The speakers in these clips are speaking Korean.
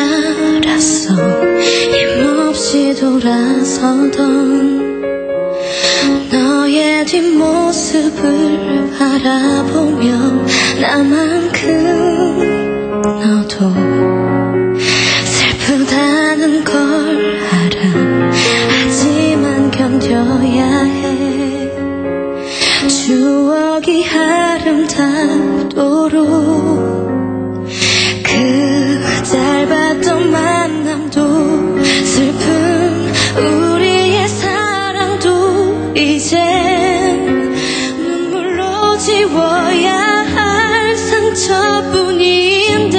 알았어. 힘없이 돌아서던 너의 뒷모습을 바라보며 나만큼 너도 슬프다는 걸 알아. 하지만 견뎌야 해. 추억이 아름답도록 그 짧았던 만남도 슬픈 우리의 사랑도 이젠 눈물로 지워야 할 상처뿐인데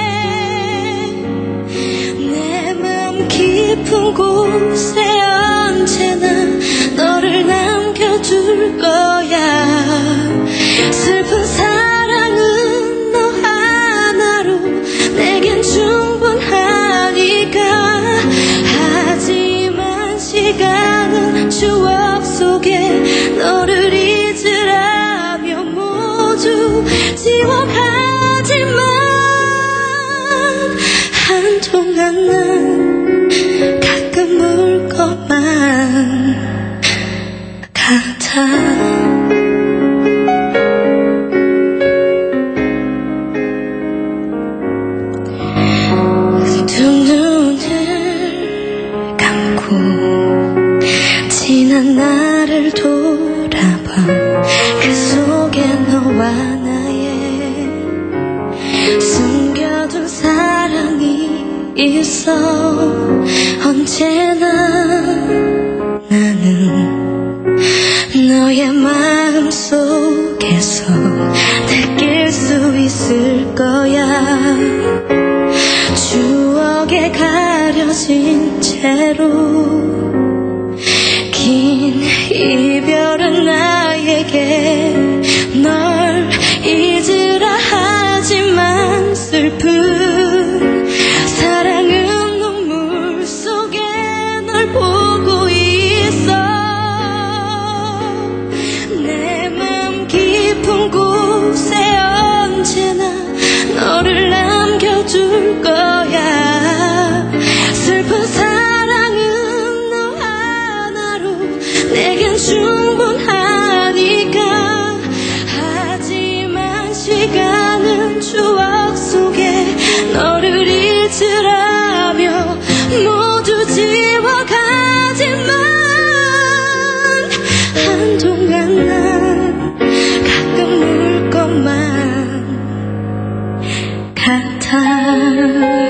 내 맘 깊은 곳에 언제나 너를 남겨둘 거야. 슬픈 사랑은 너 하나로 내겐 충분하니까. 하지만 시간은 추억 속에 너를 잊으라며 모두 지워가지만 한동안 난 가끔 울 것만 같아. 두 눈을 감고 지난 나를 돌아봐. 그 속에 너와 나의 숨겨둔 사랑이 있어. 언제나 나는 너의 마음 속에서 느낄 수 있을 거야. 추억에 가려진 채로 긴 이별은 나에게 널 잊으라 하지만 슬픈 사랑은 눈물 속에 널 보고 있어. 내 맘 깊은 곳에 언제나 너를 남겨둘 거야. 슬픈 사랑은 너 하나로 내겐 충분하니까. 하지만 시간은 추억 속에 너를 잊으라며 모두 지워가지만 한동안 난 가끔 울 것만 같아.